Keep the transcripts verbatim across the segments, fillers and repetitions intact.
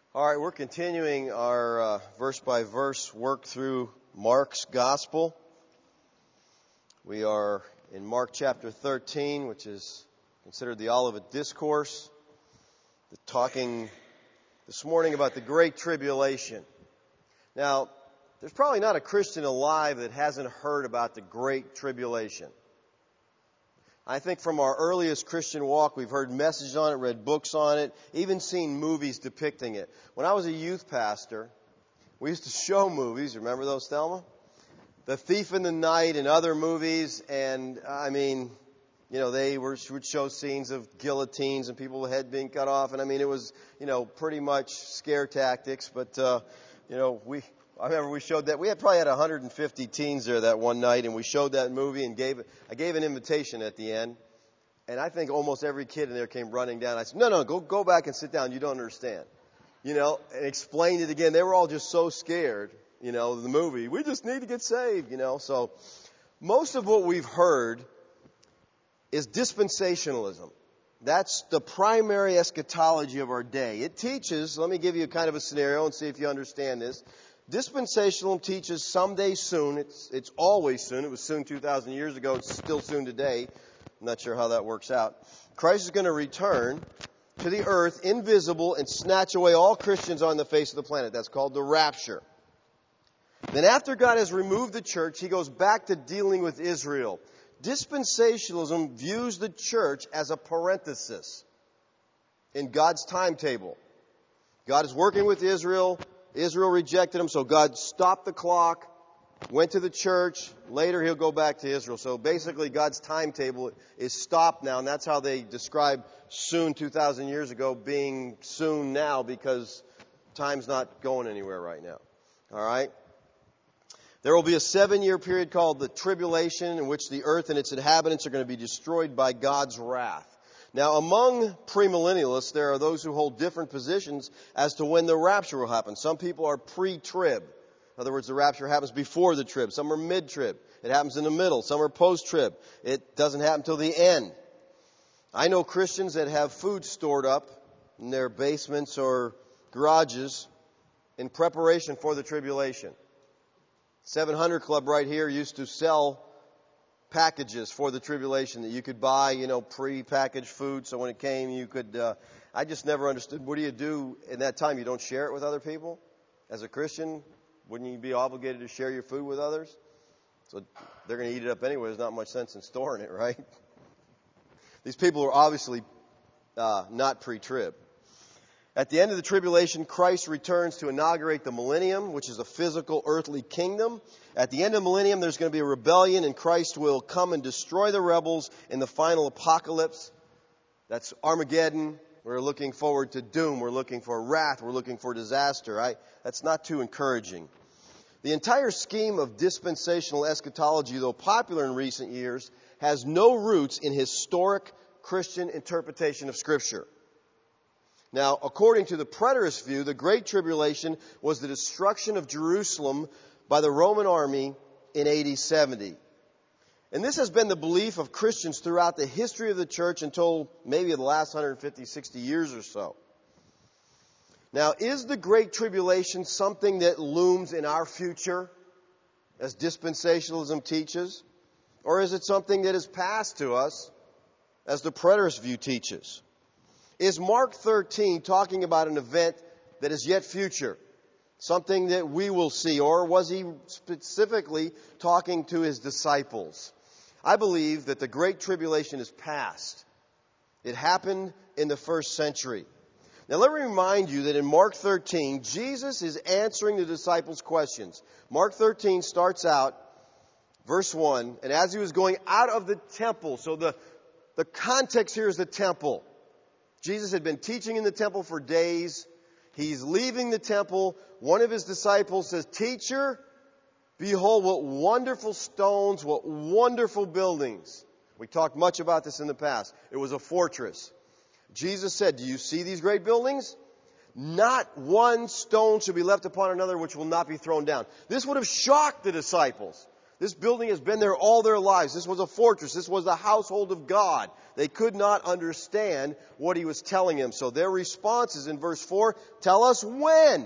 All right, we're continuing our uh, verse-by-verse work through Mark's Gospel. We are in Mark chapter thirteen, which is considered the Olivet Discourse, the talking this morning about the Great Tribulation. Now, there's probably not a Christian alive that hasn't heard about the Great Tribulation. I think from our earliest Christian walk, we've heard messages on it, read books on it, even seen movies depicting it. When I was a youth pastor, we used to show movies. Remember those, Thelma? The Thief in the Night and other movies. And, I mean, you know, they were, would show scenes of guillotines and people's head being cut off. And, I mean, it was, you know, pretty much scare tactics. But, uh, you know, we... I remember we showed that. We had probably had one hundred fifty teens there that one night, and we showed that movie and gave I gave an invitation at the end. And I think almost every kid in there came running down. I said, no, no, go go back and sit down. You don't understand. You know, and explained it again. They were all just so scared, you know, of the movie. We just need to get saved, you know. So most of what we've heard is dispensationalism. That's the primary eschatology of our day. It teaches, let me give you kind of a scenario and see if you understand this. Dispensationalism teaches someday soon, it's it's always soon, it was soon two thousand years ago, it's still soon today, I'm not sure how that works out. Christ is going to return to the earth, invisible, and snatch away all Christians on the face of the planet. That's called the rapture. Then after God has removed the church, He goes back to dealing with Israel. Dispensationalism views the church as a parenthesis in God's timetable. God is working with Israel. Israel rejected him, so God stopped the clock, went to the church. Later, he'll go back to Israel. So basically, God's timetable is stopped now, and that's how they describe soon two thousand years ago being soon now, because time's not going anywhere right now. All right? There will be a seven-year period called the tribulation, in which the earth and its inhabitants are going to be destroyed by God's wrath. Now, among premillennialists, there are those who hold different positions as to when the rapture will happen. Some people are pre-trib. In other words, the rapture happens before the trib. Some are mid-trib. It happens in the middle. Some are post-trib. It doesn't happen till the end. I know Christians that have food stored up in their basements or garages in preparation for the tribulation. seven hundred Club right here used to sell packages for the tribulation that you could buy, you know, pre-packaged food. So when it came, you could, uh, I just never understood, what do you do in that time? You don't share it with other people? As a Christian, wouldn't you be obligated to share your food with others? So they're going to eat it up anyway. There's not much sense in storing it, right? These people are obviously uh, not pre-trib. At the end of the tribulation, Christ returns to inaugurate the millennium, which is a physical earthly kingdom. At the end of the millennium, there's going to be a rebellion, and Christ will come and destroy the rebels in the final apocalypse. That's Armageddon. We're looking forward to doom. We're looking for wrath. We're looking for disaster. Right? That's not too encouraging. The entire scheme of dispensational eschatology, though popular in recent years, has no roots in historic Christian interpretation of Scripture. Now, according to the preterist view, the Great Tribulation was the destruction of Jerusalem by the Roman army in A D seventy. And this has been the belief of Christians throughout the history of the church until maybe the last one hundred fifty, sixty years or so. Now, is the Great Tribulation something that looms in our future, as dispensationalism teaches? Or is it something that is passed to us, as the preterist view teaches? Is Mark thirteen talking about an event that is yet future? Something that we will see? Or was he specifically talking to his disciples? I believe that the Great Tribulation is past. It happened in the first century. Now let me remind you that in Mark thirteen, Jesus is answering the disciples' questions. Mark thirteen starts out, verse one, and as he was going out of the temple, so the, the context here is the temple. Jesus had been teaching in the temple for days. He's leaving the temple. One of his disciples says, "Teacher, behold what wonderful stones, what wonderful buildings." We talked much about this in the past. It was a fortress. Jesus said, "Do you see these great buildings? Not one stone should be left upon another which will not be thrown down." This would have shocked the disciples. This building has been there all their lives. This was a fortress. This was the household of God. They could not understand what he was telling them. So their response is in verse four, tell us when.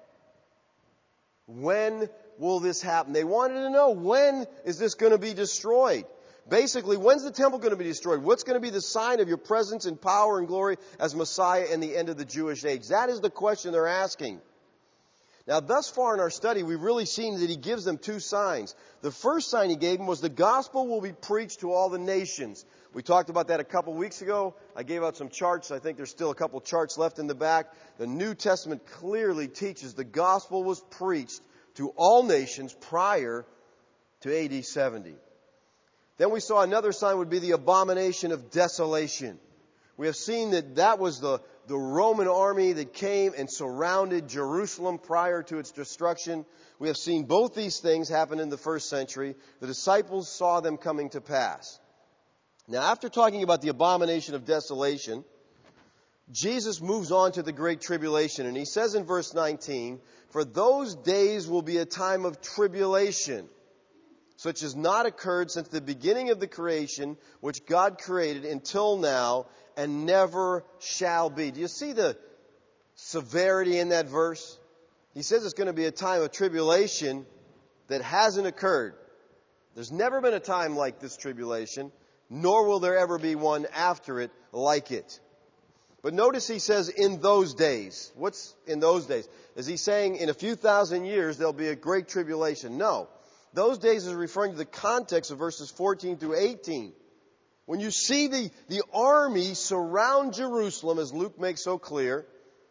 When will this happen? They wanted to know, when is this going to be destroyed? Basically, when's the temple going to be destroyed? What's going to be the sign of your presence and power and glory as Messiah in the end of the Jewish age? That is the question they're asking. Now, thus far in our study, we've really seen that he gives them two signs. The first sign he gave them was the gospel will be preached to all the nations. We talked about that a couple weeks ago. I gave out some charts. I think there's still a couple charts left in the back. The New Testament clearly teaches the gospel was preached to all nations prior to A D seventy. Then we saw another sign would be the abomination of desolation. We have seen that that was the, the Roman army that came and surrounded Jerusalem prior to its destruction. We have seen both these things happen in the first century. The disciples saw them coming to pass. Now, after talking about the abomination of desolation, Jesus moves on to the Great Tribulation. And he says in verse nineteen, for those days will be a time of tribulation, such as not occurred since the beginning of the creation, which God created until now, and never shall be. Do you see the severity in that verse? He says it's going to be a time of tribulation that hasn't occurred. There's never been a time like this tribulation, nor will there ever be one after it like it. But notice he says in those days. What's in those days? Is he saying in a few thousand years there'll be a great tribulation? No. Those days is referring to the context of verses fourteen through eighteen. When you see the, the army surround Jerusalem, as Luke makes so clear.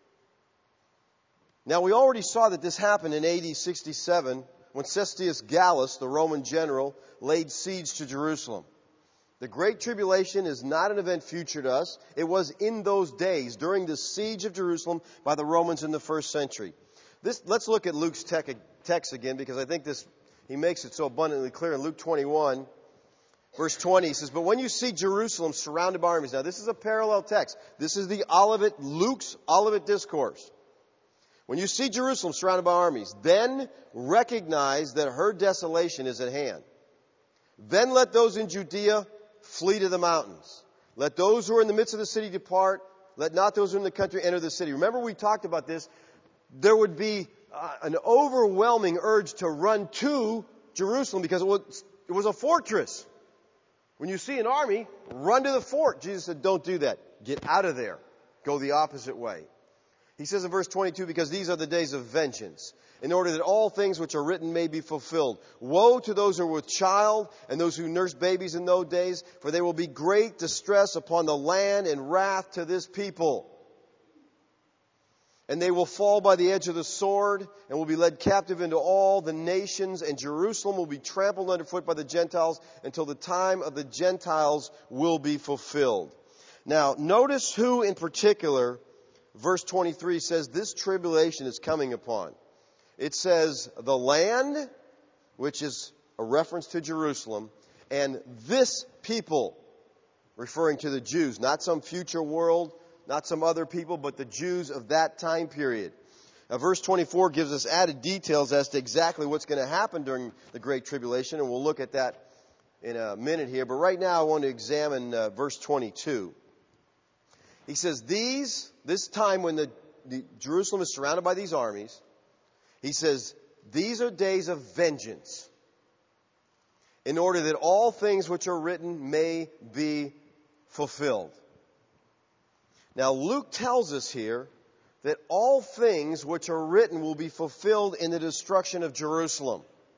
Now, we already saw that this happened in A D sixty-seven when Cestius Gallus, the Roman general, laid siege to Jerusalem. The Great Tribulation is not an event future to us. It was in those days, during the siege of Jerusalem by the Romans in the first century. This, let's look at Luke's text again, because I think this he makes it so abundantly clear in Luke twenty-one. Verse twenty, he says, but when you see Jerusalem surrounded by armies. Now, this is a parallel text. This is the Olivet, Luke's Olivet Discourse. When you see Jerusalem surrounded by armies, then recognize that her desolation is at hand. Then let those in Judea flee to the mountains. Let those who are in the midst of the city depart. Let not those who are in the country enter the city. Remember, we talked about this. There would be uh, an overwhelming urge to run to Jerusalem because it was, it was a fortress. When you see an army, run to the fort. Jesus said, don't do that. Get out of there. Go the opposite way. He says in verse twenty-two, because these are the days of vengeance, in order that all things which are written may be fulfilled. Woe to those who are with child and those who nurse babies in those days, for there will be great distress upon the land and wrath to this people. And they will fall by the edge of the sword and will be led captive into all the nations, and Jerusalem will be trampled underfoot by the Gentiles until the time of the Gentiles will be fulfilled. Now, notice who in particular, verse twenty-three says this tribulation is coming upon. It says the land, which is a reference to Jerusalem, and this people, referring to the Jews, not some future world, not some other people, but the Jews of that time period. Now, verse twenty-four gives us added details as to exactly what's going to happen during the Great Tribulation, and we'll look at that in a minute here. But right now I want to examine uh, verse twenty-two. He says, these, this time when the, the Jerusalem is surrounded by these armies, he says, these are days of vengeance, in order that all things which are written may be fulfilled. Now, Luke tells us here that all things which are written will be fulfilled in the destruction of Jerusalem.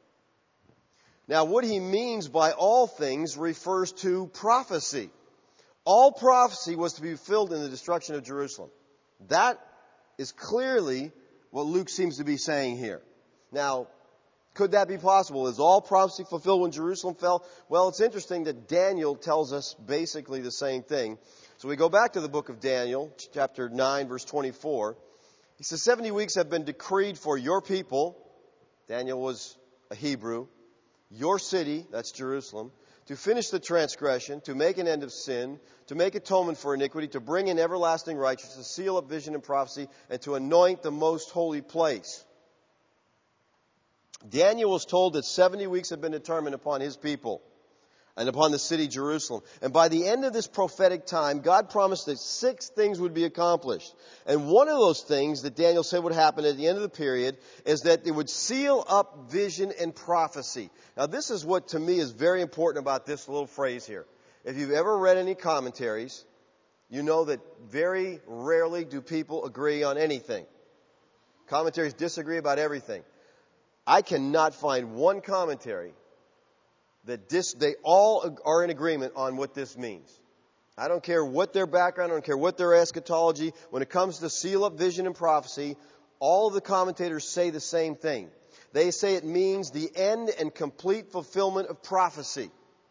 Now, what he means by all things refers to prophecy. All prophecy was to be fulfilled in the destruction of Jerusalem. That is clearly what Luke seems to be saying here. Now, could that be possible? Is all prophecy fulfilled when Jerusalem fell? Well, it's interesting that Daniel tells us basically the same thing. So we go back to the book of Daniel, chapter nine, verse twenty-four. He says, seventy weeks have been decreed for your people. Daniel was a Hebrew. Your city, that's Jerusalem, to finish the transgression, to make an end of sin, to make atonement for iniquity, to bring in everlasting righteousness, to seal up vision and prophecy, and to anoint the most holy place. Daniel was told that seventy weeks had been determined upon his people and upon the city Jerusalem. And by the end of this prophetic time, God promised that six things would be accomplished. And one of those things that Daniel said would happen at the end of the period is that it would seal up vision and prophecy. Now, this is what to me is very important about this little phrase here. If you've ever read any commentaries, you know that very rarely do people agree on anything. Commentaries disagree about everything. I cannot find one commentary that this, they all are in agreement on what this means. I don't care what their background, I don't care what their eschatology. When it comes to seal up vision and prophecy, all of the commentators say the same thing. They say it means the end and complete fulfillment of prophecy.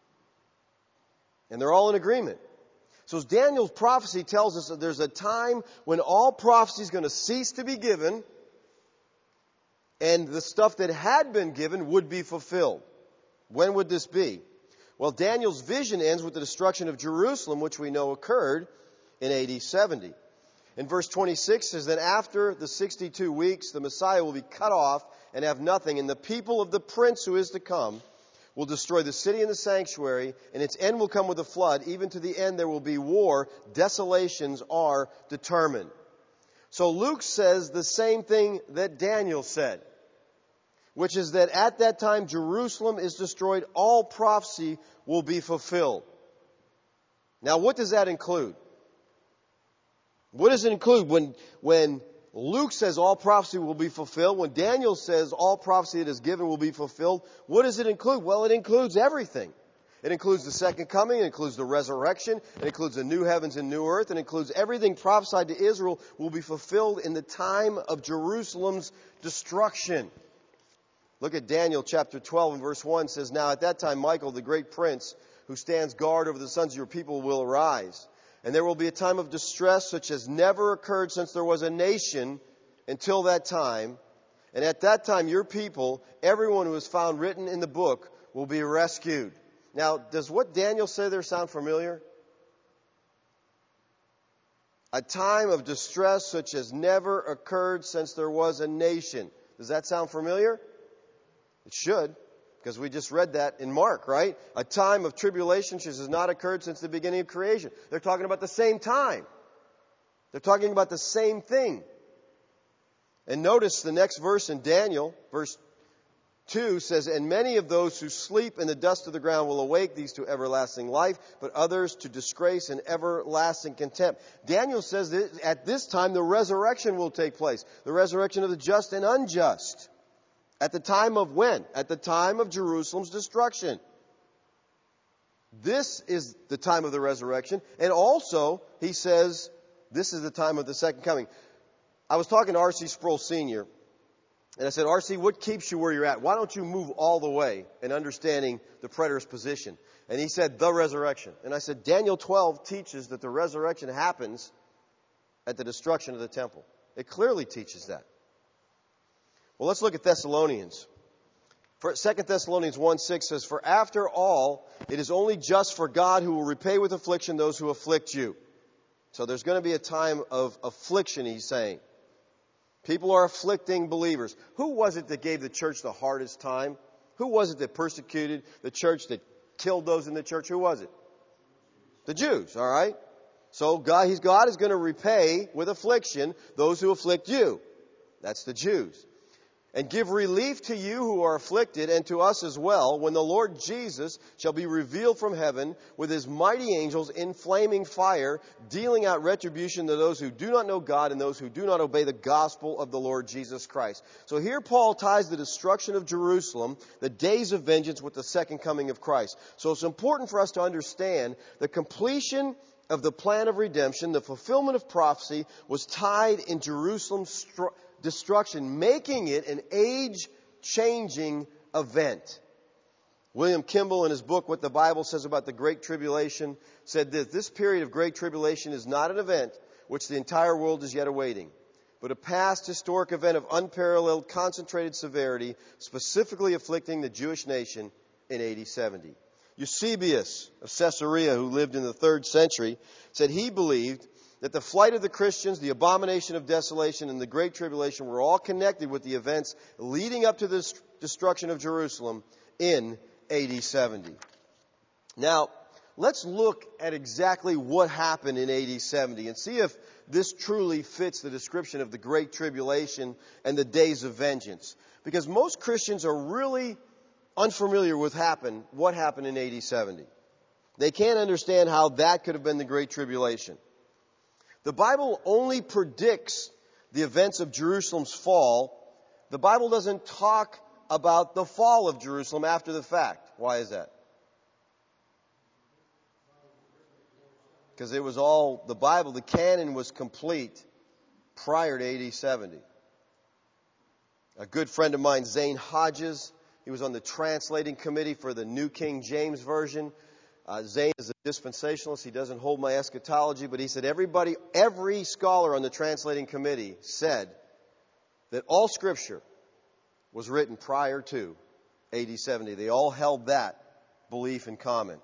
And they're all in agreement. So as Daniel's prophecy tells us that there's a time when all prophecy is going to cease to be given, and the stuff that had been given would be fulfilled. When would this be? Well, Daniel's vision ends with the destruction of Jerusalem, which we know occurred in A D seventy. In verse twenty-six says that after the sixty-two weeks, the Messiah will be cut off and have nothing, and the people of the prince who is to come will destroy the city and the sanctuary, and its end will come with a flood. Even to the end there will be war. Desolations are determined. So Luke says the same thing that Daniel said, which is that at that time Jerusalem is destroyed, all prophecy will be fulfilled. Now, what does that include? What does it include when, when Luke says all prophecy will be fulfilled, when Daniel says all prophecy that is given will be fulfilled? What does it include? Well, it includes everything. It includes the second coming, it includes the resurrection, it includes the new heavens and new earth, it includes everything prophesied to Israel will be fulfilled in the time of Jerusalem's destruction. Look at Daniel chapter twelve and verse one. It says, "Now at that time Michael, the great prince, who stands guard over the sons of your people, will arise. And there will be a time of distress such as never occurred since there was a nation until that time. And at that time your people, everyone who is found written in the book, will be rescued." Now, does what Daniel say there sound familiar? A time of distress such as never occurred since there was a nation. Does that sound familiar? It should, because we just read that in Mark, right? A time of tribulation which has not occurred since the beginning of creation. They're talking about the same time. They're talking about the same thing. And notice the next verse in Daniel, verse two says, "And many of those who sleep in the dust of the ground will awake, these to everlasting life, but others to disgrace and everlasting contempt." Daniel says that at this time the resurrection will take place. The resurrection of the just and unjust. At the time of when? At the time of Jerusalem's destruction. This is the time of the resurrection. And also, he says, this is the time of the second coming. I was talking to R C Sproul Senior, and I said, "R C, what keeps you where you're at? Why don't you move all the way in understanding the preterist position?" And he said, "The resurrection." And I said, "Daniel twelve teaches that the resurrection happens at the destruction of the temple. It clearly teaches that." Well, let's look at Thessalonians. Second Thessalonians one six says, "For after all, it is only just for God who will repay with affliction those who afflict you." So there's going to be a time of affliction, he's saying. People are afflicting believers. Who was it that gave the church the hardest time? Who was it that persecuted the church, that killed those in the church? Who was it? The Jews, all right? So God, he's, God is going to repay with affliction those who afflict you. That's the Jews. "And give relief to you who are afflicted, and to us as well, when the Lord Jesus shall be revealed from heaven with his mighty angels in flaming fire, dealing out retribution to those who do not know God and those who do not obey the gospel of the Lord Jesus Christ." So here Paul ties the destruction of Jerusalem, the days of vengeance, with the second coming of Christ. So it's important for us to understand the completion of the plan of redemption, the fulfillment of prophecy, was tied in Jerusalem's stru- destruction, making it an age-changing event. William Kimball, in his book, What the Bible Says About the Great Tribulation, said that this period of Great Tribulation is not an event which the entire world is yet awaiting, but a past historic event of unparalleled concentrated severity, specifically afflicting the Jewish nation in A D seventy. Eusebius of Caesarea, who lived in the third century, said he believed that the flight of the Christians, the abomination of desolation, and the Great Tribulation were all connected with the events leading up to the destruction of Jerusalem in A D seventy. Now, let's look at exactly what happened in A D seventy and see if this truly fits the description of the Great Tribulation and the days of vengeance. Because most Christians are really unfamiliar with happen, what happened in A D seventy. They can't understand how that could have been the Great Tribulation. The Bible only predicts the events of Jerusalem's fall. The Bible doesn't talk about the fall of Jerusalem after the fact. Why is that? Because it was all, the Bible, the canon was complete prior to A D seventy. A good friend of mine, Zane Hodges, he was on the translating committee for the New King James Version. Uh, Zane is a dispensationalist. He doesn't hold my eschatology, but he said everybody, every scholar on the translating committee said that all Scripture was written prior to A D seventy. They all held that belief in common.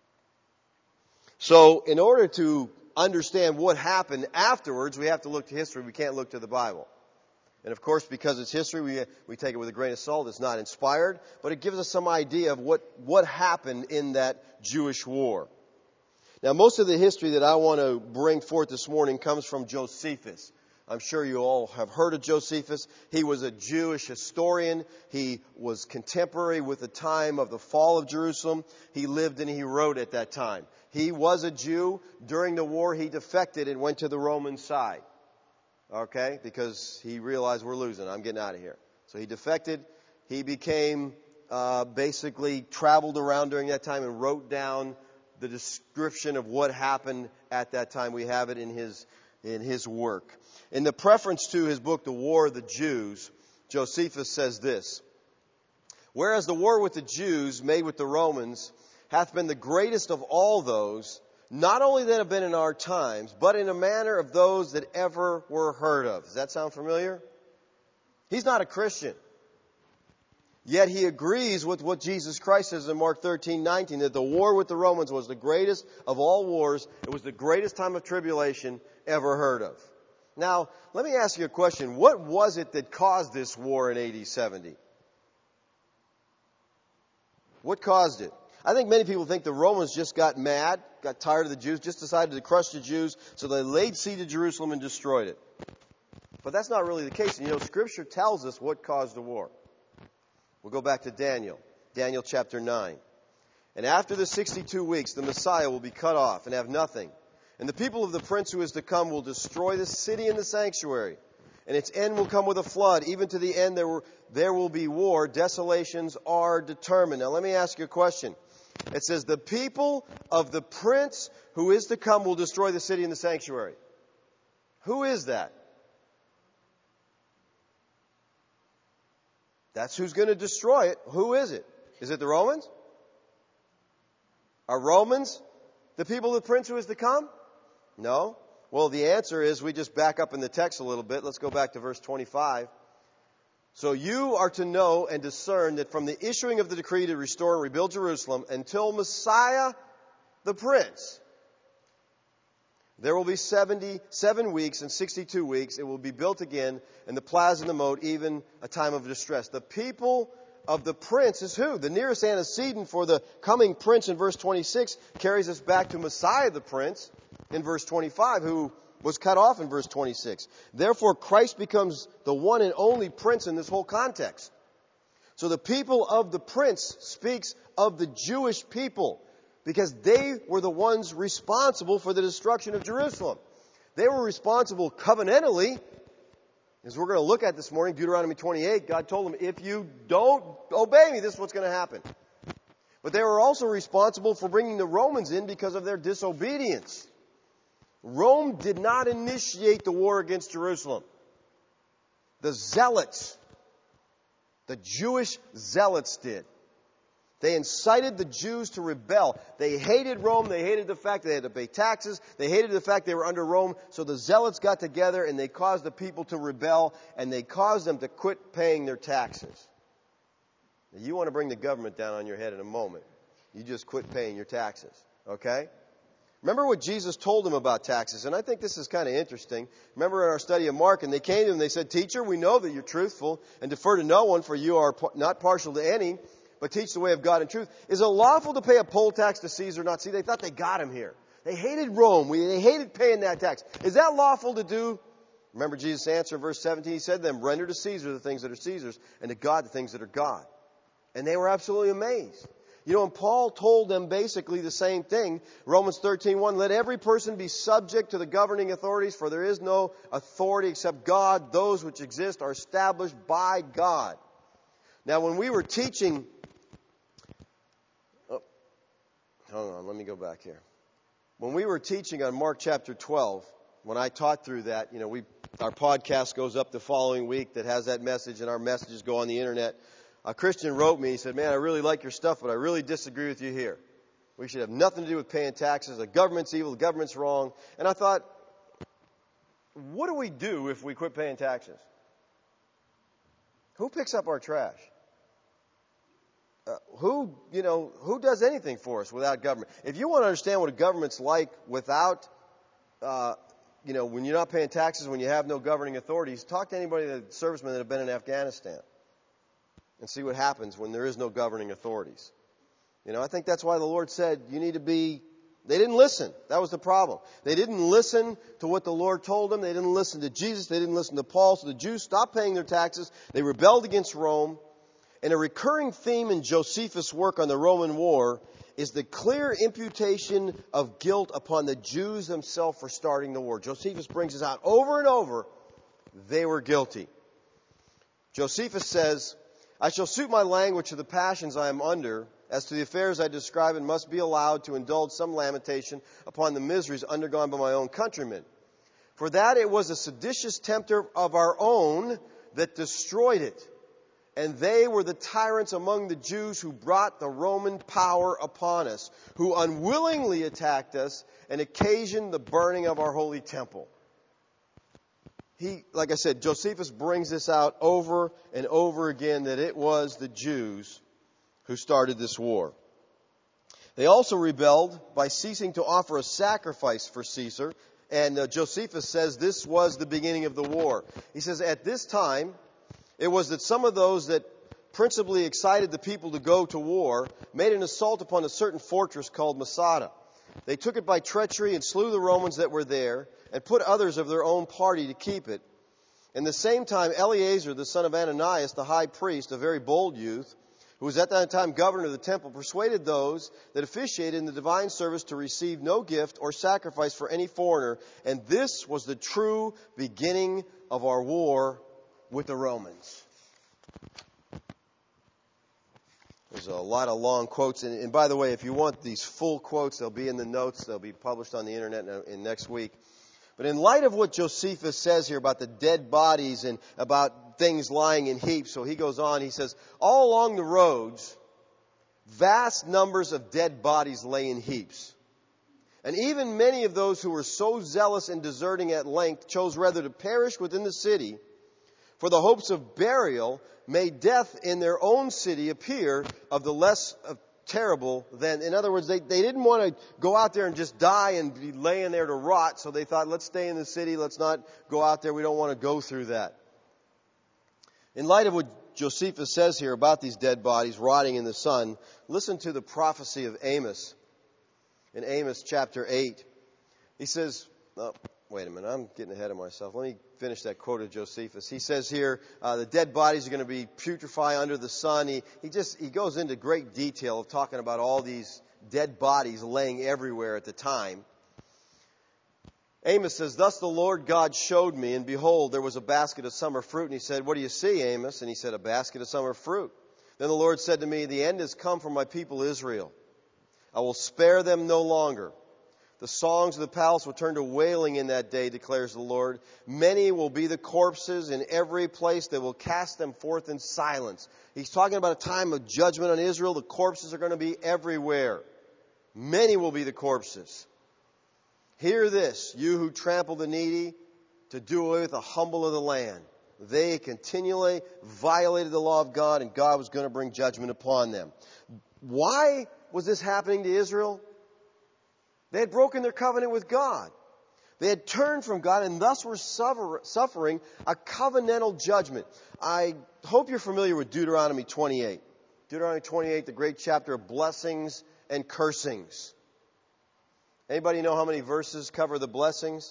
So in order to understand what happened afterwards, we have to look to history. We can't look to the Bible. And of course, because it's history, we, we take it with a grain of salt. It's not inspired, but it gives us some idea of what, what happened in that Jewish war. Now, most of the history that I want to bring forth this morning comes from Josephus. I'm sure you all have heard of Josephus. He was a Jewish historian. He was contemporary with the time of the fall of Jerusalem. He lived and he wrote at that time. He was a Jew. During the war, he defected and went to the Roman side. Okay? Because he realized we're losing. I'm getting out of here. So he defected. He became, uh, basically traveled around during that time and wrote down the description of what happened at that time. We have it in his, in his work. In the preface to his book, The War of the Jews, Josephus says this: "Whereas the war with the Jews made with the Romans hath been the greatest of all those, not only that have been in our times, but in a manner of those that ever were heard of." Does that sound familiar? He's not a Christian. Yet he agrees with what Jesus Christ says in Mark thirteen nineteen, that the war with the Romans was the greatest of all wars. It was the greatest time of tribulation ever heard of. Now, let me ask you a question. What was it that caused this war in A D seventy? What caused it? I think many people think the Romans just got mad, got tired of the Jews, just decided to crush the Jews, so they laid siege to Jerusalem and destroyed it. But that's not really the case. And you know, Scripture tells us what caused the war. We'll go back to Daniel, Daniel chapter nine. "And after the sixty-two weeks, the Messiah will be cut off and have nothing. And the people of the prince who is to come will destroy the city and the sanctuary. And its end will come with a flood. Even to the end there, were, there will be war. Desolations are determined." Now let me ask you a question. It says, the people of the prince who is to come will destroy the city and the sanctuary. Who is that? That's who's going to destroy it. Who is it? Is it the Romans? Are Romans the people of the prince who is to come? No. Well, the answer is, we just back up in the text a little bit. Let's go back to verse twenty-five. "So you are to know and discern that from the issuing of the decree to restore and rebuild Jerusalem until Messiah the Prince, there will be seventy-seven weeks and sixty-two weeks. It will be built again, and the plaza and the moat, even a time of distress." The people of the prince is who? The nearest antecedent for the coming prince in verse twenty-six carries us back to Messiah the Prince in verse twenty-five, who was cut off in verse twenty-six. Therefore, Christ becomes the one and only prince in this whole context. So the people of the prince speaks of the Jewish people, because they were the ones responsible for the destruction of Jerusalem. They were responsible covenantally. As we're going to look at this morning, Deuteronomy twenty-eight, God told them, if you don't obey me, this is what's going to happen. But they were also responsible for bringing the Romans in because of their disobedience. Rome did not initiate the war against Jerusalem. The zealots, the Jewish zealots did. They incited the Jews to rebel. They hated Rome. They hated the fact they had to pay taxes. They hated the fact they were under Rome. So the zealots got together and they caused the people to rebel, and they caused them to quit paying their taxes. Now, you want to bring the government down on your head in a moment. You just quit paying your taxes. Okay? Remember what Jesus told them about taxes, and I think this is kind of interesting. Remember in our study of Mark, and they came to him and they said, "Teacher, we know that you're truthful and defer to no one, for you are not partial to any, but teach the way of God in truth. Is it lawful to pay a poll tax to Caesar or not?" See, they thought they got him here. They hated Rome. We, they hated paying that tax. Is that lawful to do? Remember Jesus' answer in verse seventeen. He said to them, "Render to Caesar the things that are Caesar's, and to God the things that are God." And they were absolutely amazed. You know, and Paul told them basically the same thing. Romans thirteen one, "Let every person be subject to the governing authorities, for there is no authority except God. Those which exist are established by God." Now, when we were teaching... Oh, hold on, let me go back here. When we were teaching on Mark chapter twelve, when I taught through that, you know, we our podcast goes up the following week that has that message, and our messages go on the internet. A Christian wrote me, he said, "Man, I really like your stuff, but I really disagree with you here. We should have nothing to do with paying taxes. The government's evil, the government's wrong." And I thought, what do we do if we quit paying taxes? Who picks up our trash? Uh, who, you know, who does anything for us without government? If you want to understand what a government's like without, uh, you know, when you're not paying taxes, when you have no governing authorities, talk to anybody, the servicemen that have been in Afghanistan, and see what happens when there is no governing authorities. You know, I think that's why the Lord said you need to be... They didn't listen. That was the problem. They didn't listen to what the Lord told them. They didn't listen to Jesus. They didn't listen to Paul. So the Jews stopped paying their taxes. They rebelled against Rome. And a recurring theme in Josephus' work on the Roman war is the clear imputation of guilt upon the Jews themselves for starting the war. Josephus brings this out over and over. They were guilty. Josephus says, "I shall suit my language to the passions I am under. As to the affairs I describe, and must be allowed to indulge some lamentation upon the miseries undergone by my own countrymen. For that it was a seditious tempter of our own that destroyed it. And they were the tyrants among the Jews who brought the Roman power upon us, who unwillingly attacked us and occasioned the burning of our holy temple." He, like I said, Josephus brings this out over and over again, that it was the Jews who started this war. They also rebelled by ceasing to offer a sacrifice for Caesar. And uh, Josephus says this was the beginning of the war. He says, at this time, it was that some of those that principally excited the people to go to war made an assault upon a certain fortress called Masada. They took it by treachery and slew the Romans that were there, and put others of their own party to keep it. In the same time, Eleazar, the son of Ananias, the high priest, a very bold youth, who was at that time governor of the temple, persuaded those that officiated in the divine service to receive no gift or sacrifice for any foreigner. And this was the true beginning of our war with the Romans. There's a lot of long quotes. And, and by the way, if you want these full quotes, they'll be in the notes. They'll be published on the internet in, in next week. But in light of what Josephus says here about the dead bodies and about things lying in heaps, so he goes on, he says, all along the roads, vast numbers of dead bodies lay in heaps. And even many of those who were so zealous in deserting at length chose rather to perish within the city, for the hopes of burial made death in their own city appear of the less of terrible than, in other words, they, they didn't want to go out there and just die and be laying there to rot, so they thought, let's stay in the city, let's not go out there, we don't want to go through that. In light of what Josephus says here about these dead bodies rotting in the sun, listen to the prophecy of Amos. In Amos chapter eight, he says, oh, wait a minute, I'm getting ahead of myself. Let me finish that quote of Josephus. He says here, uh, the dead bodies are going to be putrefy under the sun. He, he just, he goes into great detail of talking about all these dead bodies laying everywhere at the time. Amos says, thus the Lord God showed me, and behold, there was a basket of summer fruit. And he said, what do you see, Amos? And he said, a basket of summer fruit. Then the Lord said to me, the end has come for my people Israel. I will spare them no longer. The songs of the palace will turn to wailing in that day, declares the Lord. Many will be the corpses in every place. They will cast them forth in silence. He's talking about a time of judgment on Israel. The corpses are going to be everywhere. Many will be the corpses. Hear this, you who trample the needy, to do away with the humble of the land. They continually violated the law of God, and God was going to bring judgment upon them. Why was this happening to Israel? They had broken their covenant with God. They had turned from God and thus were suffer, suffering a covenantal judgment. I hope you're familiar with Deuteronomy twenty-eight. Deuteronomy twenty-eight, the great chapter of blessings and cursings. Anybody know how many verses cover the blessings?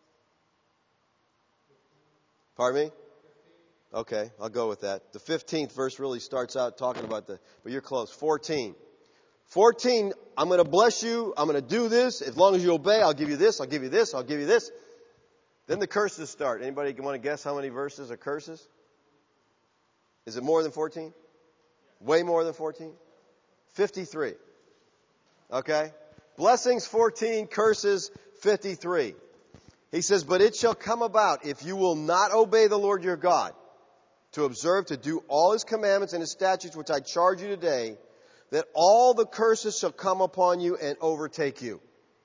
Pardon me? Okay, I'll go with that. The fifteenth verse really starts out talking about the, but you're close. fourteen. fourteen, I'm going to bless you. I'm going to do this. As long as you obey, I'll give you this. I'll give you this. I'll give you this. Then the curses start. Anybody want to guess how many verses are curses? Is it more than fourteen? Way more than fourteen? fifty-three. Okay? Blessings fourteen, curses fifty-three. He says, but it shall come about if you will not obey the Lord your God to observe to do all his commandments and his statutes which I charge you today, that all the curses shall come upon you and overtake you.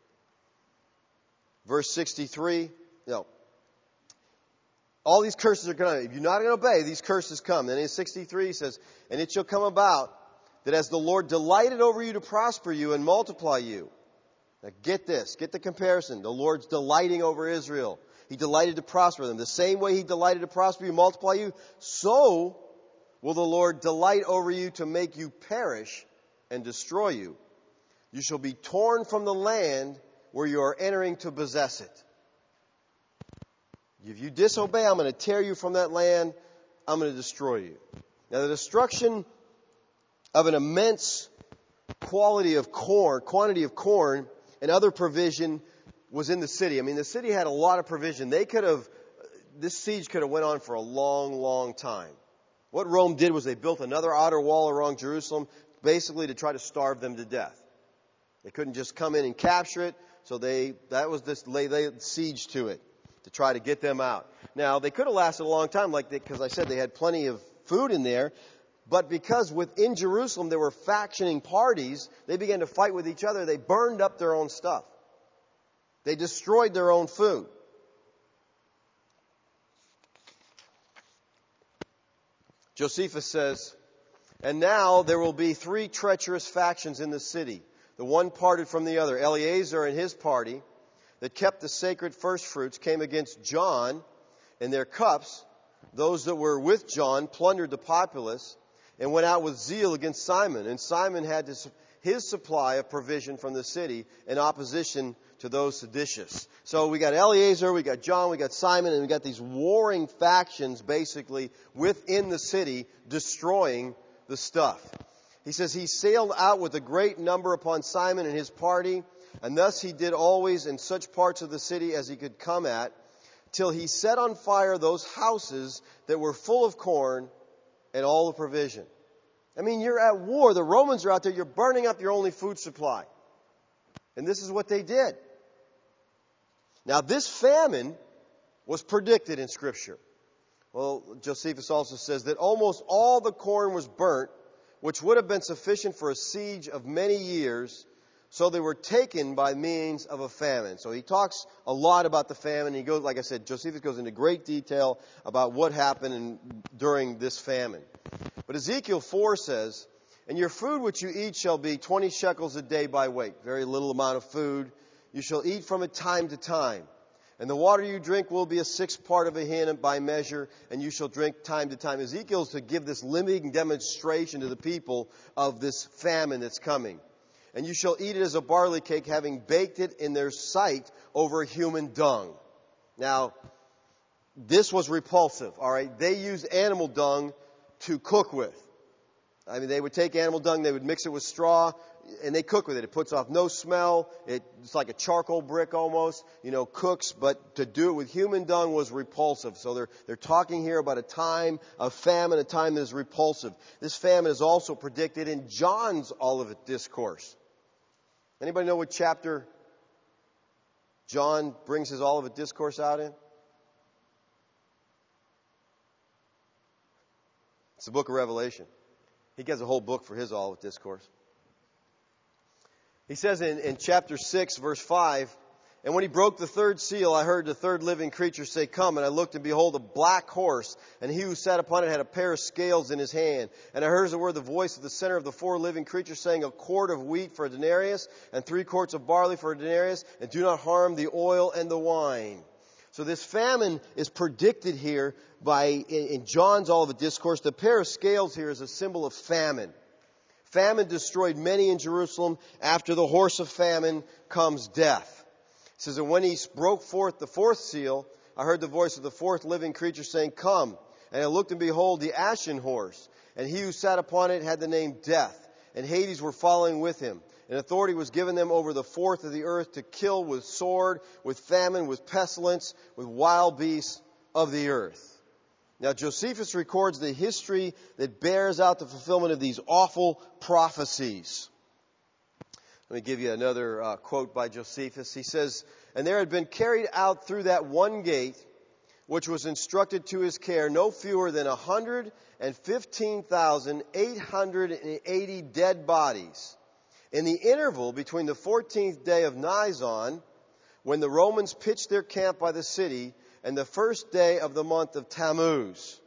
Verse sixty-three, no. All these curses are going to, if you're not going to obey, these curses come. Then in sixty-three he says, and it shall come about that as the Lord delighted over you to prosper you and multiply you. Now get this, get the comparison. The Lord's delighting over Israel. He delighted to prosper them. The same way he delighted to prosper you, multiply you, so will the Lord delight over you to make you perish and destroy you. You shall be torn from the land where you are entering to possess it. If you disobey, I'm going to tear you from that land. I'm going to destroy you. Now the destruction of an immense quality of corn, quantity of corn and other provision was in the city. I mean, the city had a lot of provision. They could have, this siege could have went on for a long, long time. What Rome did was they built another outer wall around Jerusalem, basically to try to starve them to death. They couldn't just come in and capture it, so they that was this they laid siege to it to try to get them out. Now they could have lasted a long time, like because I said they had plenty of food in there, but because within Jerusalem there were factioning parties, they began to fight with each other. They burned up their own stuff. They destroyed their own food. Josephus says, and now there will be three treacherous factions in the city. The one parted from the other. Eleazar and his party that kept the sacred firstfruits came against John and their cups. Those that were with John plundered the populace and went out with zeal against Simon. And Simon had his supply of provision from the city in opposition to those seditious. So we got Eleazar, we got John, we got Simon, and we got these warring factions basically within the city destroying the stuff. He says he sailed out with a great number upon Simon and his party, and thus he did always in such parts of the city as he could come at, till he set on fire those houses that were full of corn and all the provision. I mean, you're at war. The Romans are out there. You're burning up your only food supply. And this is what they did. Now, this famine was predicted in Scripture. Well, Josephus also says that almost all the corn was burnt, which would have been sufficient for a siege of many years, so they were taken by means of a famine. So he talks a lot about the famine. He goes, like I said, Josephus goes into great detail about what happened in, during this famine. But Ezekiel four says, and your food which you eat shall be twenty shekels a day by weight. Very little amount of food. You shall eat from it time to time. And the water you drink will be a sixth part of a hin by measure, and you shall drink time to time. Ezekiel's to give this living demonstration to the people of this famine that's coming. And you shall eat it as a barley cake, having baked it in their sight over human dung. Now, this was repulsive, all right? They used animal dung to cook with. I mean, they would take animal dung, they would mix it with straw, and they cook with it. It puts off no smell. It, it's like a charcoal brick almost, you know, cooks. But to do it with human dung was repulsive. So they're, they're talking here about a time of famine, a time that is repulsive. This famine is also predicted in John's Olivet Discourse. Anybody know what chapter John brings his Olivet Discourse out in? It's the book of Revelation. He gets a whole book for his Olivet Discourse. He says in, in chapter six, verse five, And when he broke the third seal, I heard the third living creature say, "Come." And I looked, and behold, a black horse. And he who sat upon it had a pair of scales in his hand. And I heard as it were the voice of the center of the four living creatures saying, "A quart of wheat for a denarius, and three quarts of barley for a denarius, and do not harm the oil and the wine." So this famine is predicted here by, in John's Olivet Discourse. The pair of scales here is a symbol of famine. Famine destroyed many in Jerusalem. After the horse of famine comes death. It says, "And when he broke forth the fourth seal, I heard the voice of the fourth living creature saying, 'Come.' And I looked, and behold, the ashen horse. And he who sat upon it had the name Death. And Hades were following with him. And authority was given them over the fourth of the earth to kill with sword, with famine, with pestilence, with wild beasts of the earth." Now Josephus records the history that bears out the fulfillment of these awful prophecies. Let me give you another uh, quote by Josephus. He says, "And there had been carried out through that one gate, which was instructed to his care, no fewer than one hundred fifteen thousand eight hundred eighty dead bodies. In the interval between the fourteenth day of Nisan, when the Romans pitched their camp by the city, and the first day of the month of Tammuz."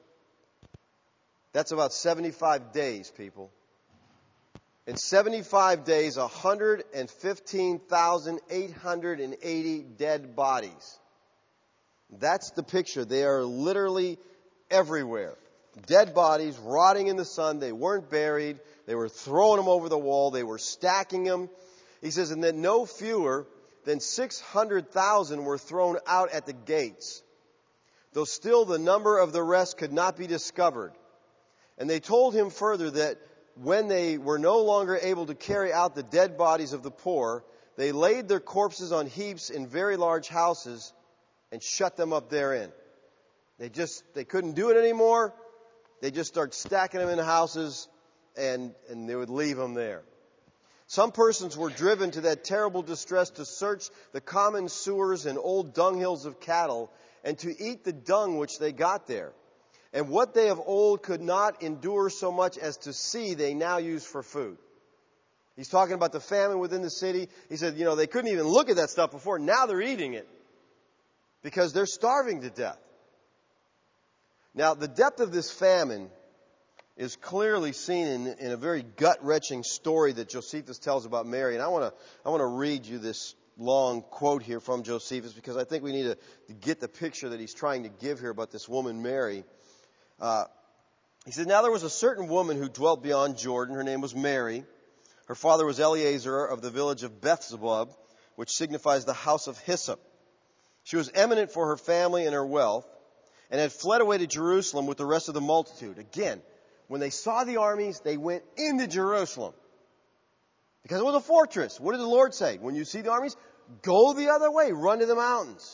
That's about seventy-five days, people. In seventy-five days, one hundred fifteen thousand eight hundred eighty dead bodies. That's the picture. They are literally everywhere. Dead bodies rotting in the sun. They weren't buried. They were throwing them over the wall. They were stacking them. He says, and then no fewer than six hundred thousand were thrown out at the gates, though still the number of the rest could not be discovered. And they told him further that when they were no longer able to carry out the dead bodies of the poor, they laid their corpses on heaps in very large houses and shut them up therein. They just, they couldn't do it anymore. They just start stacking them in houses and, and they would leave them there. Some persons were driven to that terrible distress to search the common sewers and old dunghills of cattle and to eat the dung which they got there. And what they of old could not endure so much as to see, they now use for food. He's talking about the famine within the city. He said, you know, they couldn't even look at that stuff before. Now they're eating it because they're starving to death. Now, the depth of this famine is clearly seen in, in a very gut-wrenching story that Josephus tells about Mary. And I want to I want to read you this long quote here from Josephus because I think we need to, to get the picture that he's trying to give here about this woman, Mary. Uh, he said, "Now there was a certain woman who dwelt beyond Jordan. Her name was Mary. Her father was Eleazar of the village of Bethzebub, which signifies the house of hyssop. She was eminent for her family and her wealth, and had fled away to Jerusalem with the rest of the multitude." Again, when they saw the armies, they went into Jerusalem because it was a fortress. What did the Lord say? When you see the armies, go the other way, run to the mountains.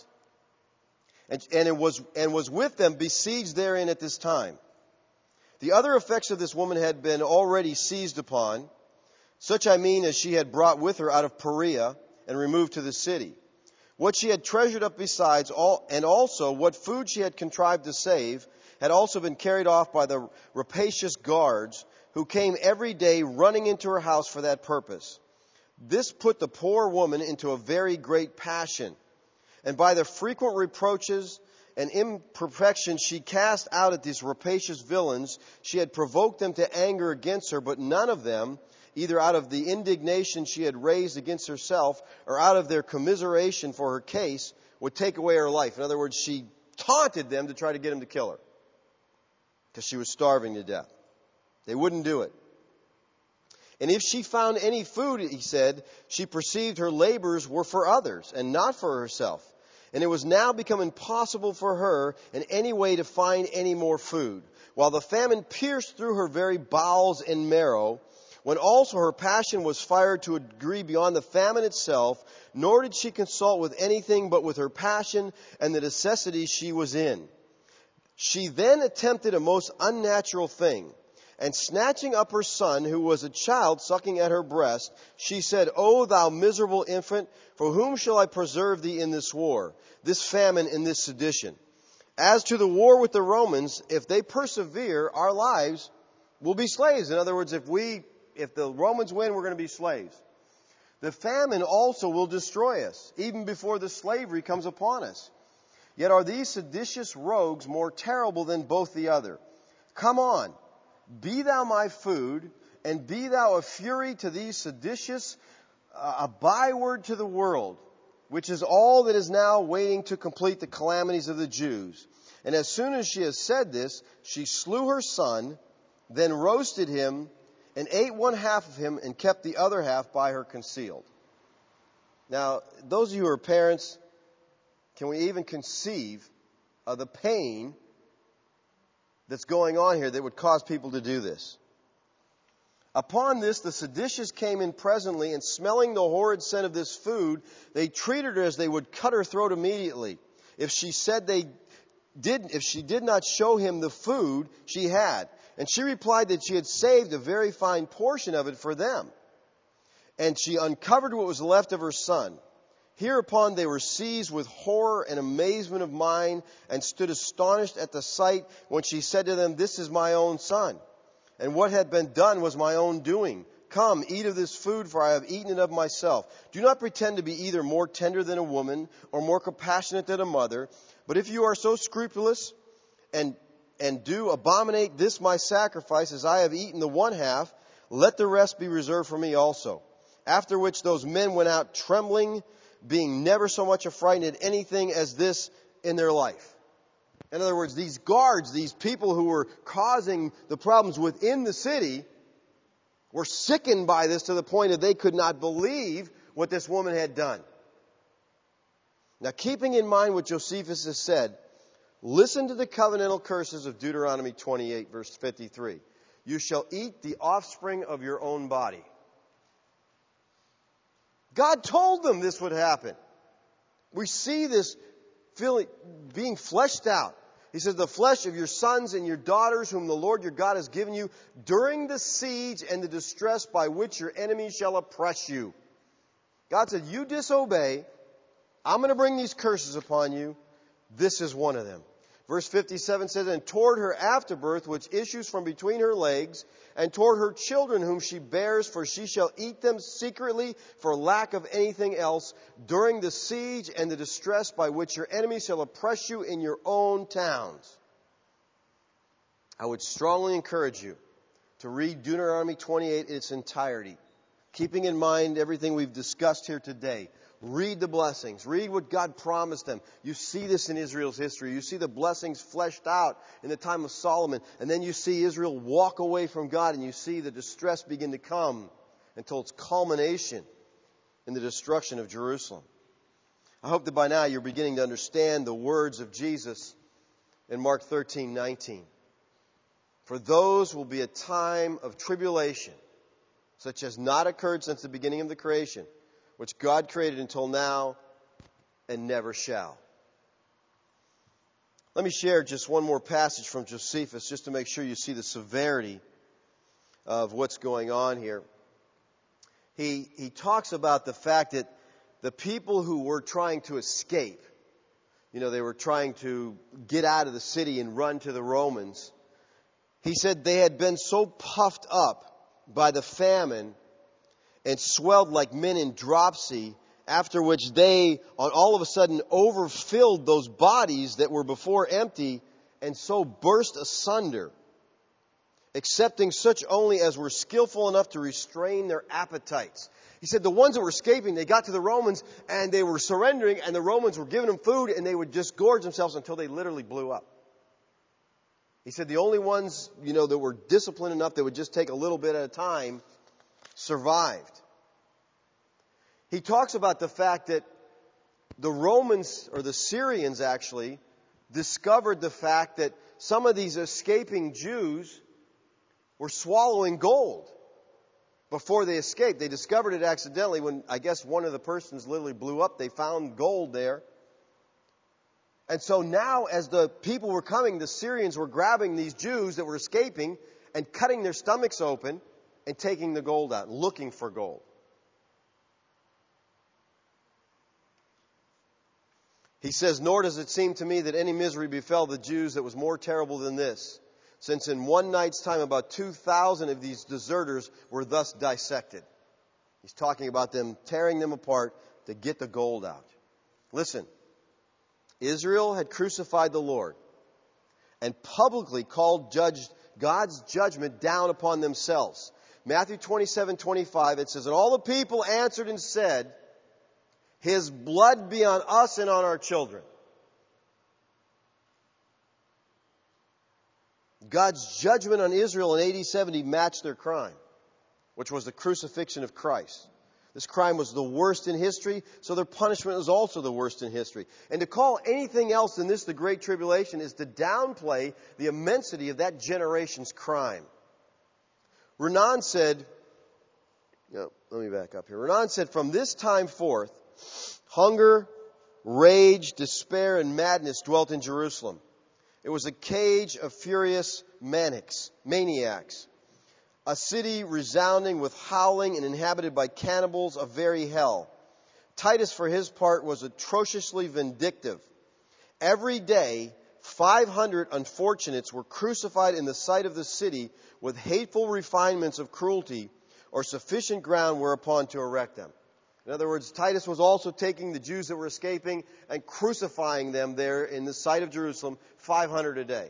And, and it was and was with them besieged therein at this time. The other effects of this woman had been already seized upon, such I mean as she had brought with her out of Perea and removed to the city. What she had treasured up besides, all, and also what food she had contrived to save, had also been carried off by the rapacious guards, who came every day running into her house for that purpose. This put the poor woman into a very great passion. And by the frequent reproaches and imperfections she cast out at these rapacious villains, she had provoked them to anger against her, but none of them, either out of the indignation she had raised against herself or out of their commiseration for her case, would take away her life. In other words, she taunted them to try to get them to kill her because she was starving to death. They wouldn't do it. And if she found any food, he said, she perceived her labors were for others and not for herself. And it was now become impossible for her in any way to find any more food, while the famine pierced through her very bowels and marrow, when also her passion was fired to a degree beyond the famine itself, nor did she consult with anything but with her passion and the necessity she was in. She then attempted a most unnatural thing. And snatching up her son, who was a child sucking at her breast, she said, O thou miserable infant, for whom shall I preserve thee in this war, this famine and this sedition? As to the war with the Romans, if they persevere, our lives will be slaves. In other words, if we, if the Romans win, we're going to be slaves. The famine also will destroy us, even before the slavery comes upon us. Yet are these seditious rogues more terrible than both the other? Come on, be thou my food, and be thou a fury to these seditious, uh, a byword to the world, which is all that is now waiting to complete the calamities of the Jews. And as soon as she has said this, she slew her son, then roasted him, and ate one half of him, and kept the other half by her concealed. Now, those of you who are parents, can we even conceive of the pain that's going on here that would cause people to do this? Upon this, the seditious came in presently, and smelling the horrid scent of this food, they treated her as they would cut her throat immediately. If she said they did, if she did not show him the food she had. And she replied that she had saved a very fine portion of it for them. And she uncovered what was left of her son. Hereupon they were seized with horror and amazement of mind, and stood astonished at the sight, when she said to them, This is my own son. And what had been done was my own doing. Come, eat of this food, for I have eaten it of myself. Do not pretend to be either more tender than a woman, or more compassionate than a mother. But if you are so scrupulous, and and do abominate this my sacrifice, as I have eaten the one half, let the rest be reserved for me also. After which those men went out trembling, being never so much affrighted at anything as this in their life. In other words, these guards, these people who were causing the problems within the city, were sickened by this to the point that they could not believe what this woman had done. Now, keeping in mind what Josephus has said, listen to the covenantal curses of Deuteronomy twenty-eight, verse fifty-three. You shall eat the offspring of your own body. God told them this would happen. We see this feeling, being fleshed out. He says, the flesh of your sons and your daughters, whom the Lord your God has given you, during the siege and the distress by which your enemies shall oppress you. God said, you disobey, I'm going to bring these curses upon you. This is one of them. Verse fifty-seven says, And toward her afterbirth, which issues from between her legs, and toward her children whom she bears, for she shall eat them secretly for lack of anything else, during the siege and the distress by which your enemies shall oppress you in your own towns. I would strongly encourage you to read Deuteronomy twenty-eight in its entirety, keeping in mind everything we've discussed here today. Read the blessings. Read what God promised them. You see this in Israel's history. You see the blessings fleshed out in the time of Solomon. And then you see Israel walk away from God, and you see the distress begin to come until its culmination in the destruction of Jerusalem. I hope that by now you're beginning to understand the words of Jesus in Mark thirteen nineteen. For those will be a time of tribulation, such as not occurred since the beginning of the creation, which God created until now and never shall. Let me share just one more passage from Josephus, just to make sure you see the severity of what's going on here. He, he talks about the fact that the people who were trying to escape, you know, they were trying to get out of the city and run to the Romans. He said they had been so puffed up by the famine and swelled like men in dropsy, after which they, on all of a sudden, overfilled those bodies that were before empty, and so burst asunder, accepting such only as were skillful enough to restrain their appetites. He said the ones that were escaping, they got to the Romans, and they were surrendering, and the Romans were giving them food, and they would just gorge themselves until they literally blew up. He said the only ones, you know, that were disciplined enough that would just take a little bit at a time survived. He talks about the fact that the Romans, or the Syrians actually, discovered the fact that some of these escaping Jews were swallowing gold before they escaped. They discovered it accidentally when, I guess, one of the persons literally blew up. They found gold there. And so now, as the people were coming, the Syrians were grabbing these Jews that were escaping and cutting their stomachs open and taking the gold out, looking for gold. He says, Nor does it seem to me that any misery befell the Jews that was more terrible than this, since in one night's time about two thousand of these deserters were thus dissected. He's talking about them tearing them apart to get the gold out. Listen, Israel had crucified the Lord and publicly called judged God's judgment down upon themselves. Matthew twenty-seven twenty-five, it says, and all the people answered and said, His blood be on us and on our children. God's judgment on Israel in A D seventy matched their crime, which was the crucifixion of Christ. This crime was the worst in history, so their punishment was also the worst in history. And to call anything else than this the Great Tribulation is to downplay the immensity of that generation's crime. Renan said, you know, let me back up here. Renan said, from this time forth, hunger, rage, despair, and madness dwelt in Jerusalem. It was a cage of furious maniacs, maniacs. A city resounding with howling and inhabited by cannibals of very hell. Titus, for his part, was atrociously vindictive. Every day, five hundred unfortunates were crucified in the sight of the city with hateful refinements of cruelty or sufficient ground whereupon to erect them. In other words, Titus was also taking the Jews that were escaping and crucifying them there in the sight of Jerusalem, five hundred a day.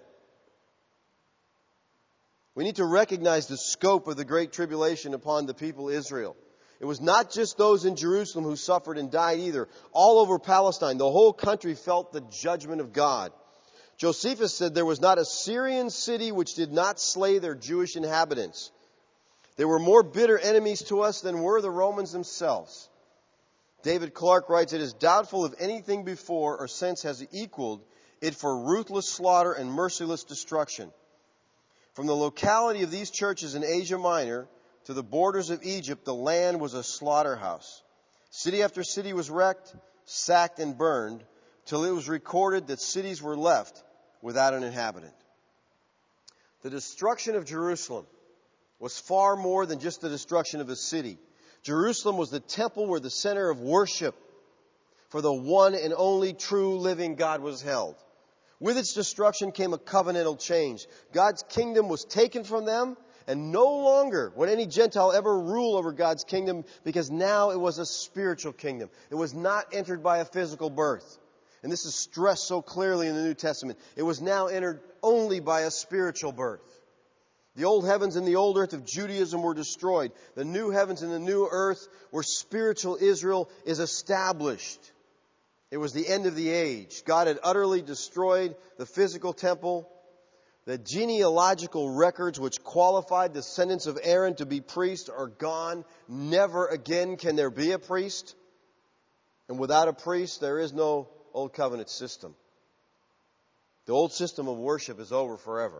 We need to recognize the scope of the Great Tribulation upon the people of Israel. It was not just those in Jerusalem who suffered and died either. All over Palestine, the whole country felt the judgment of God. Josephus said there was not a Syrian city which did not slay their Jewish inhabitants. They were more bitter enemies to us than were the Romans themselves. David Clark writes, it is doubtful if anything before or since has equaled it for ruthless slaughter and merciless destruction. From the locality of these churches in Asia Minor to the borders of Egypt, the land was a slaughterhouse. City after city was wrecked, sacked, and burned, till it was recorded that cities were left without an inhabitant. The destruction of Jerusalem was far more than just the destruction of a city. Jerusalem was the temple where the center of worship for the one and only true living God was held. With its destruction came a covenantal change. God's kingdom was taken from them, and no longer would any Gentile ever rule over God's kingdom, because now it was a spiritual kingdom. It was not entered by a physical birth. And this is stressed so clearly in the New Testament. It was now entered only by a spiritual birth. The old heavens and the old earth of Judaism were destroyed. The new heavens and the new earth where spiritual Israel is established. It was the end of the age. God had utterly destroyed the physical temple. The genealogical records which qualified the descendants of Aaron to be priests are gone. Never again can there be a priest. And without a priest, there is no old covenant system. The old system of worship is over forever.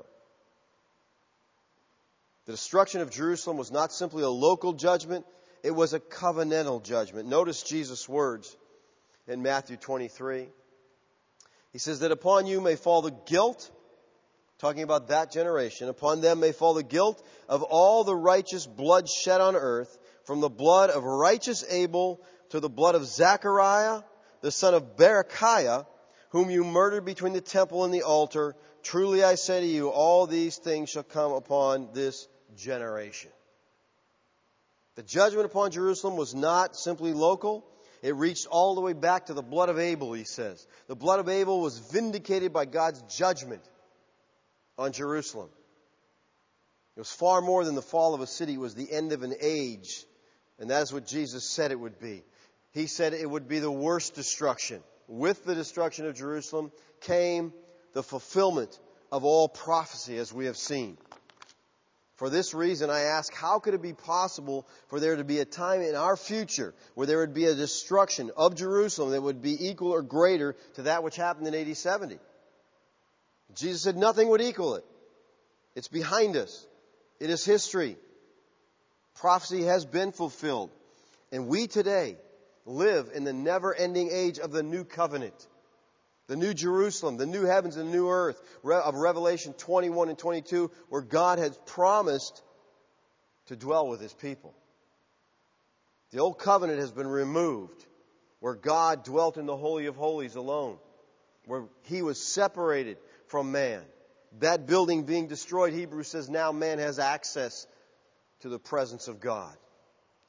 The destruction of Jerusalem was not simply a local judgment. It was a covenantal judgment. Notice Jesus' words in Matthew twenty-three. He says that upon you may fall the guilt, talking about that generation, upon them may fall the guilt of all the righteous blood shed on earth, from the blood of righteous Abel to the blood of Zechariah, the son of Berechiah, whom you murdered between the temple and the altar. Truly I say to you, all these things shall come upon this generation. The judgment upon Jerusalem was not simply local. It reached all the way back to the blood of Abel, he says. The blood of Abel was vindicated by God's judgment on Jerusalem. It was far more than the fall of a city. It was the end of an age. And that is what Jesus said it would be. He said it would be the worst destruction. With the destruction of Jerusalem came the fulfillment of all prophecy, as we have seen. For this reason, I ask, how could it be possible for there to be a time in our future where there would be a destruction of Jerusalem that would be equal or greater to that which happened in A D seventy? Jesus said nothing would equal it. It's behind us. It is history. Prophecy has been fulfilled. And we today live in the never-ending age of the new covenant. The new Jerusalem, the new heavens and the new earth of Revelation twenty-one and twenty-two, where God has promised to dwell with His people. The old covenant has been removed, where God dwelt in the Holy of Holies alone, where He was separated from man. That building being destroyed, Hebrews says now man has access to the presence of God.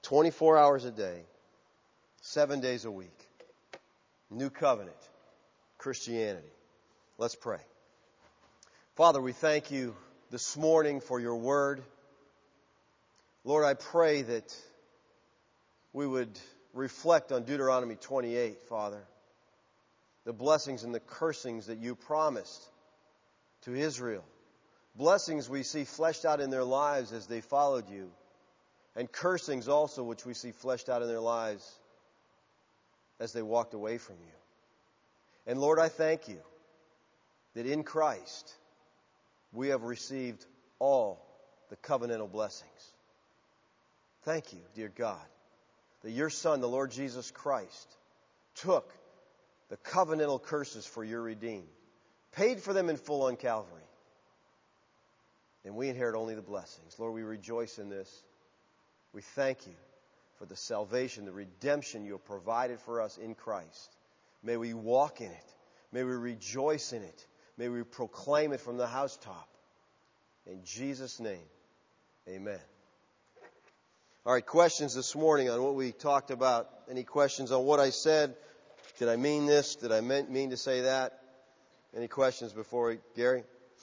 twenty-four hours a day, seven days a week. New covenant, Christianity. Let's pray. Father, we thank you this morning for your word. Lord, I pray that we would reflect on Deuteronomy twenty-eight, Father. The blessings and the cursings that you promised to Israel. Blessings we see fleshed out in their lives as they followed you. And cursings also which we see fleshed out in their lives as they walked away from you. And Lord, I thank you that in Christ we have received all the covenantal blessings. Thank you, dear God, that your Son, the Lord Jesus Christ, took the covenantal curses for your redeemed, paid for them in full on Calvary, and we inherit only the blessings. Lord, we rejoice in this. We thank you for the salvation, the redemption you have provided for us in Christ. May we walk in it. May we rejoice in it. May we proclaim it from the housetop. In Jesus' name, amen. All right, questions this morning on what we talked about. Any questions on what I said? Did I mean this? Did I mean to say that? Any questions before we, Gary?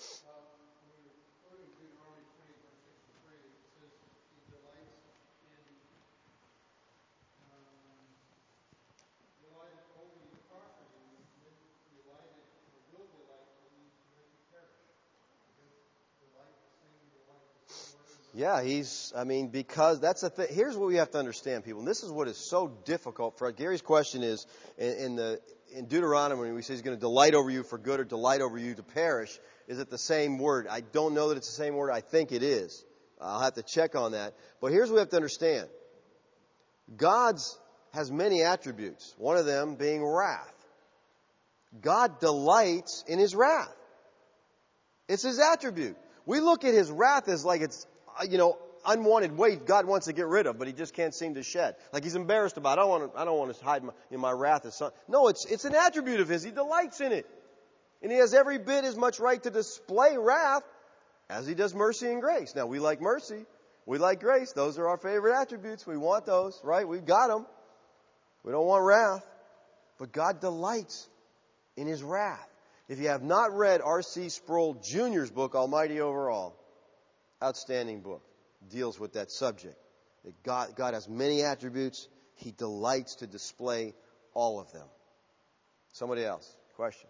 Yeah, he's, I mean, because that's the thing. Here's what we have to understand, people. And this is what is so difficult for us. Gary's question is, in, in the in Deuteronomy, when we say he's going to delight over you for good or delight over you to perish, is it the same word? I don't know that it's the same word. I think it is. I'll have to check on that. But here's what we have to understand. God's has many attributes, one of them being wrath. God delights in his wrath. It's his attribute. We look at his wrath as like it's, you know, unwanted weight God wants to get rid of, but he just can't seem to shed. Like he's embarrassed about it. I don't want to, I don't want to hide my, in my wrath as son. No, it's, it's an attribute of his. He delights in it. And he has every bit as much right to display wrath as he does mercy and grace. Now, we like mercy. We like grace. Those are our favorite attributes. We want those, right? We've got them. We don't want wrath. But God delights in his wrath. If you have not read R C Sproul Junior's book, Almighty Over All, outstanding book, deals with that subject. That God, God has many attributes. He delights to display all of them. Somebody else? Question?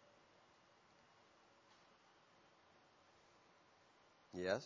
Yes?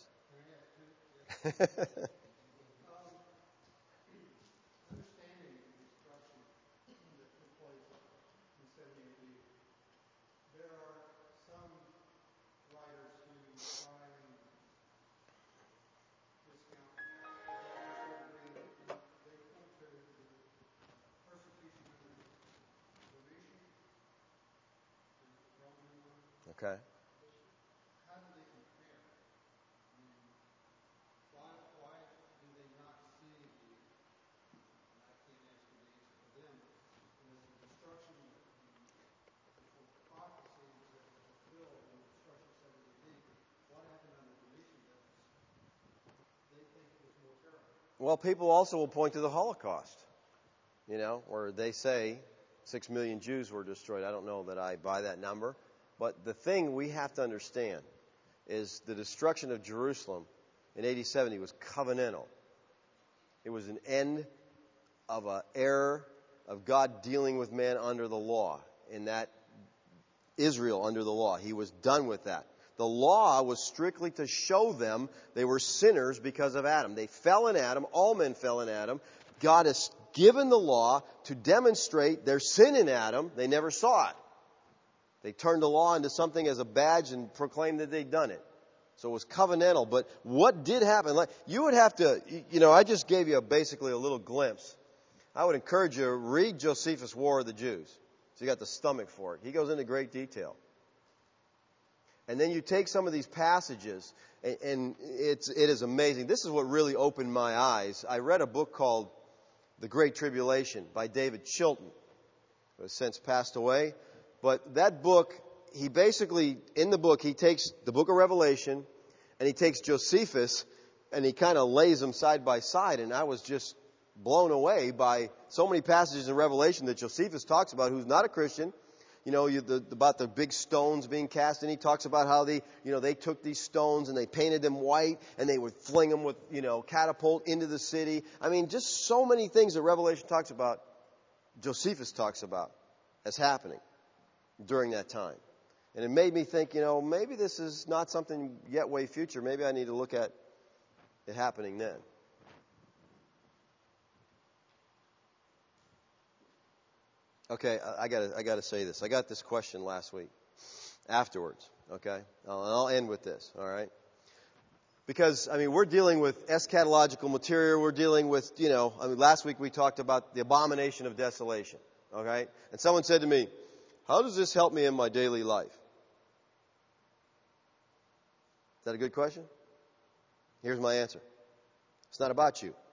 Okay. How do they compare? I mean, why, why do they not see the, and I can't answer the answer for them, but the destruction of the prophecies that were fulfilled in the destruction of seventy A D, what happened under Domitian that they think it was more terrible? Well, people also will point to the Holocaust, you know, where they say six million Jews were destroyed. I don't know that I buy that number. But the thing we have to understand is the destruction of Jerusalem in A D seventy was covenantal. It was an end of an era of God dealing with man under the law, in that Israel under the law. He was done with that. The law was strictly to show them they were sinners because of Adam. They fell in Adam. All men fell in Adam. God has given the law to demonstrate their sin in Adam. They never saw it. They turned the law into something as a badge and proclaimed that they'd done it. So it was covenantal. But what did happen? Like, you would have to, you know, I just gave you a, basically a little glimpse. I would encourage you to read Josephus' War of the Jews. So you got the stomach for it. He goes into great detail. And then you take some of these passages, and, and it's, it is amazing. This is what really opened my eyes. I read a book called The Great Tribulation by David Chilton, who has since passed away. But that book, he basically, in the book, he takes the book of Revelation and he takes Josephus and he kind of lays them side by side. And I was just blown away by so many passages in Revelation that Josephus talks about, who's not a Christian. You know, you, the, about the big stones being cast, and he talks about how they, you know, they took these stones and they painted them white, and they would fling them with, you know, catapult into the city. I mean, just so many things that Revelation talks about, Josephus talks about as happening during that time. And it made me think, you know, maybe this is not something yet way future. Maybe I need to look at it happening then. Okay, I gotta, I gotta say this. I got this question last week, afterwards. Okay, I'll, I'll end with this. All right, because I mean we're dealing with eschatological material. We're dealing with, you know, I mean last week we talked about the abomination of desolation. Okay, and someone said to me, "How does this help me in my daily life?" Is that a good question? Here's my answer. It's not about you.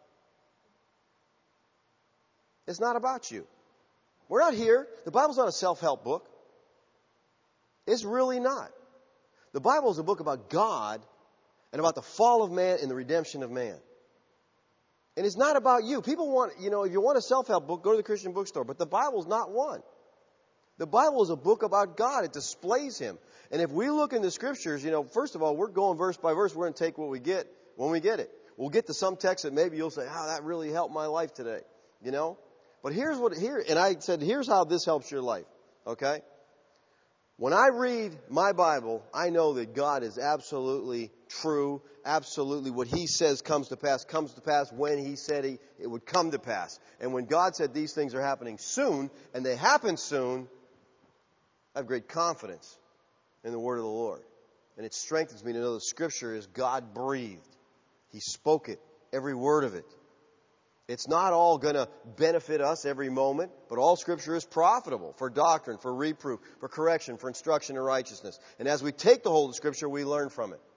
It's not about you. We're not here. The Bible's not a self-help book. It's really not. The Bible is a book about God and about the fall of man and the redemption of man. And it's not about you. People want, you know, if you want a self-help book, go to the Christian bookstore. But the Bible's not one. The Bible is a book about God. It displays Him. And if we look in the Scriptures, you know, first of all, we're going verse by verse. We're going to take what we get when we get it. We'll get to some text that maybe you'll say, oh, that really helped my life today. You know? But here's what, here, and I said, here's how this helps your life. Okay? When I read my Bible, I know that God is absolutely true. Absolutely what He says comes to pass, comes to pass when He said he, it would come to pass. And when God said these things are happening soon, and they happen soon, I have great confidence in the word of the Lord. And it strengthens me to know the Scripture is God-breathed. He spoke it, every word of it. It's not all going to benefit us every moment, but all Scripture is profitable for doctrine, for reproof, for correction, for instruction in righteousness. And as we take the hold of Scripture, we learn from it.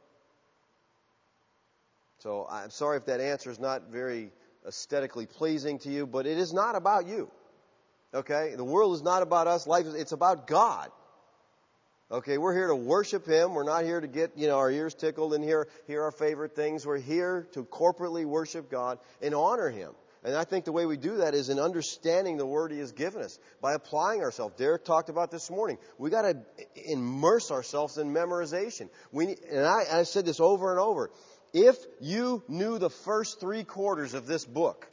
So I'm sorry if that answer is not very aesthetically pleasing to you, but it is not about you. Okay? The world is not about us. Life is, it's about God. Okay, we're here to worship Him. We're not here to get, you know, our ears tickled and hear, hear our favorite things. We're here to corporately worship God and honor Him. And I think the way we do that is in understanding the Word He has given us, by applying ourselves. Derek talked about this morning. We got to immerse ourselves in memorization. We, and I, I said this over and over. If you knew the first three quarters of this book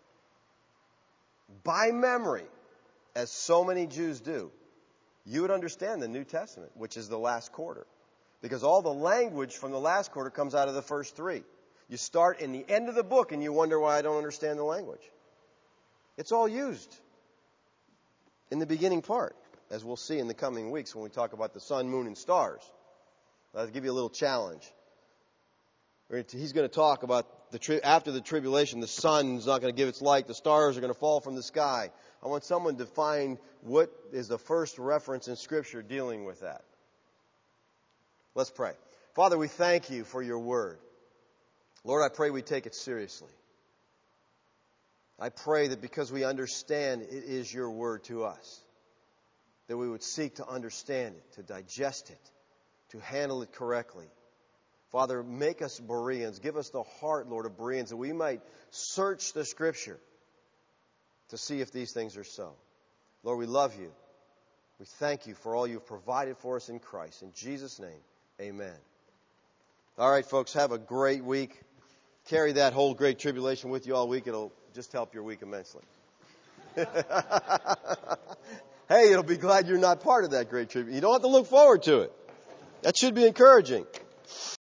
by memory, as so many Jews do, you would understand the New Testament, which is the last quarter. Because all the language from the last quarter comes out of the first three. You start in the end of the book and you wonder why I don't understand the language. It's all used in the beginning part, as we'll see in the coming weeks when we talk about the sun, moon, and stars. I'll give you a little challenge. He's going to talk about the tri- after the tribulation, the sun's not going to give its light. The stars are going to fall from the sky. I want someone to find what is the first reference in Scripture dealing with that. Let's pray. Father, we thank You for Your Word. Lord, I pray we take it seriously. I pray that because we understand it is Your Word to us, that we would seek to understand it, to digest it, to handle it correctly. Father, make us Bereans. Give us the heart, Lord, of Bereans, that we might search the Scripture to see if these things are so. Lord, we love You. We thank You for all You've provided for us in Christ. In Jesus' name, amen. All right, folks, have a great week. Carry that whole great tribulation with you all week. It'll just help your week immensely. Hey, you'll be glad you're not part of that great tribulation. You don't have to look forward to it. That should be encouraging.